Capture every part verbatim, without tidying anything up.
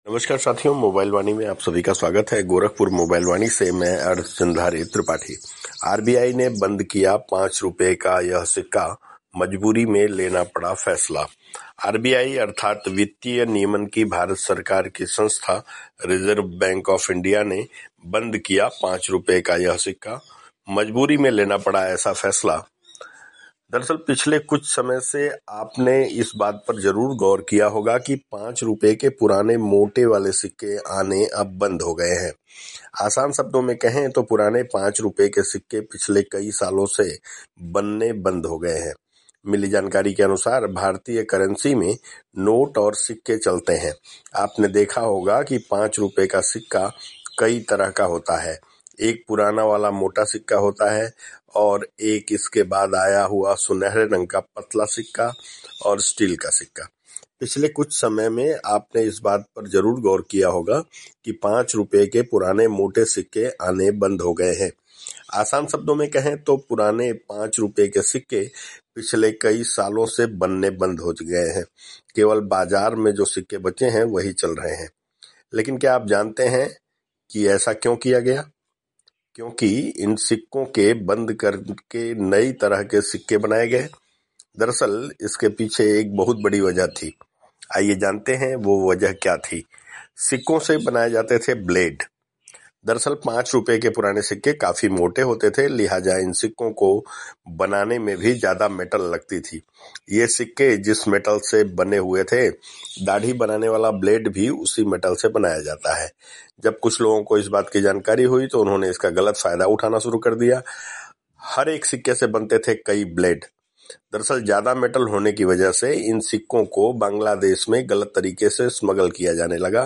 नमस्कार साथियों, मोबाइल वाणी में आप सभी का स्वागत है। गोरखपुर मोबाइल वाणी से मैं अर्धचंद्रारी त्रिपाठी। आरबीआई ने बंद किया पांच रुपए का यह सिक्का, मजबूरी में लेना पड़ा फैसला। आरबीआई अर्थात वित्तीय नियमन की भारत सरकार की संस्था रिजर्व बैंक ऑफ इंडिया ने बंद किया पांच रुपए का यह सिक्का, मजबूरी में लेना पड़ा ऐसा फैसला। दरअसल पिछले कुछ समय से आपने इस बात पर जरूर गौर किया होगा कि पांच रुपए के पुराने मोटे वाले सिक्के आने अब बंद हो गए हैं। आसान शब्दों में कहें तो पुराने पांच रुपए के सिक्के पिछले कई सालों से बनने बंद हो गए हैं। मिली जानकारी के अनुसार भारतीय करेंसी में नोट और सिक्के चलते हैं। आपने देखा होगा कि पांच रुपए का सिक्का कई तरह का होता है। एक पुराना वाला मोटा सिक्का होता है और एक इसके बाद आया हुआ सुनहरे रंग का पतला सिक्का और स्टील का सिक्का। पिछले कुछ समय में आपने इस बात पर जरूर गौर किया होगा कि पांच रुपए के पुराने मोटे सिक्के आने बंद हो गए हैं। आसान शब्दों में कहें तो पुराने पांच रुपए के सिक्के पिछले कई सालों से बनने बंद हो गए हैं। केवल बाजार में जो सिक्के बचे हैं वही चल रहे हैं। लेकिन क्या आप जानते हैं कि ऐसा क्यों किया गया? क्योंकि इन सिक्कों के बंद करके नई तरह के सिक्के बनाए गए। दरअसल इसके पीछे एक बहुत बड़ी वजह थी। आइए जानते हैं वो वजह क्या थी। सिक्कों से बनाए जाते थे ब्लेड। दरअसल पांच रुपए के पुराने सिक्के काफी मोटे होते थे, लिहाजा इन सिक्कों को बनाने में भी ज्यादा मेटल लगती थी। ये सिक्के जिस मेटल से बने हुए थे, दाढ़ी बनाने वाला ब्लेड भी उसी मेटल से बनाया जाता है। जब कुछ लोगों को इस बात की जानकारी हुई तो उन्होंने इसका गलत फायदा उठाना शुरू कर दिया। हर एक सिक्के से बनते थे कई ब्लेड। दरअसल ज्यादा मेटल होने की वजह से इन सिक्कों को बांग्लादेश में गलत तरीके से स्मगल किया जाने लगा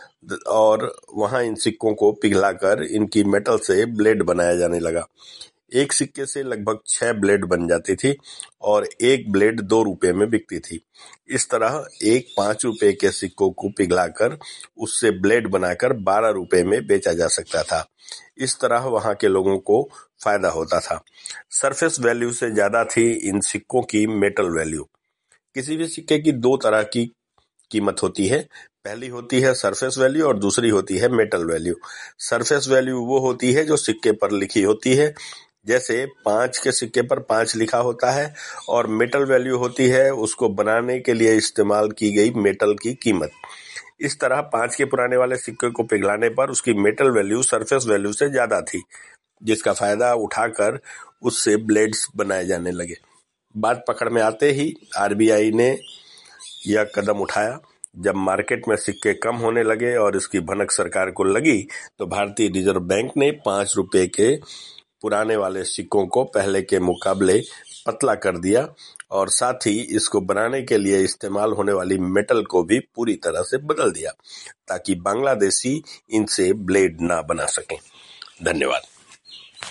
और वहां इन सिक्कों को पिघलाकर इनकी मेटल से ब्लेड बनाया जाने लगा। एक सिक्के से लगभग छह ब्लेड बन जाती थी और एक ब्लेड दो रुपए में बिकती थी। इस तरह एक पांच रुपए के सिक्कों को पिघलाकर उससे ब्लेड बनाकर बारह रुपए में बेचा जा सकता था। इस तरह वहां के लोगों को फायदा होता था। सरफेस वैल्यू से ज्यादा थी इन सिक्कों की मेटल वैल्यू। किसी भी सिक्के की दो तरह की कीमत होती है। पहली होती है सरफेस वैल्यू और दूसरी होती है मेटल वैल्यू। सरफेस वैल्यू वो होती है जो सिक्के पर लिखी होती है, जैसे पांच के सिक्के पर पांच लिखा होता है, और मेटल वैल्यू होती है उसको बनाने के लिए इस्तेमाल की गई मेटल की कीमत। इस तरह पांच के पुराने वाले सिक्के को पिघलाने पर उसकी मेटल वैल्यू सरफेस वैल्यू से ज्यादा थी, जिसका फायदा उठाकर उससे ब्लेड्स बनाए जाने लगे। बात पकड़ में आते ही आरबीआई ने यह कदम उठाया। जब मार्केट में सिक्के कम होने लगे और इसकी भनक सरकार को लगी तो भारतीय रिजर्व बैंक ने पांच रुपए के पुराने वाले सिक्कों को पहले के मुकाबले पतला कर दिया और साथ ही इसको बनाने के लिए इस्तेमाल होने वाली मेटल को भी पूरी तरह से बदल दिया ताकि बांग्लादेशी इनसे ब्लेड ना बना सकें। धन्यवाद।